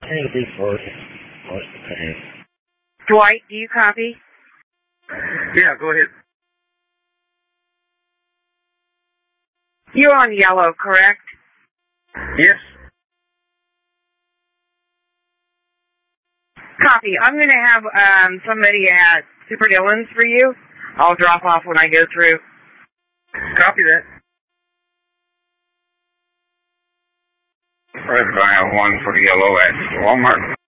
It'll be first. Most of the time. Dwight, do you copy? Yeah, go ahead. You're on yellow, correct? Yes. Copy. I'm going to have somebody at Super Dillon's for you. I'll drop off when I go through. Copy that. Red Vinyl 1 for yellow at Walmart.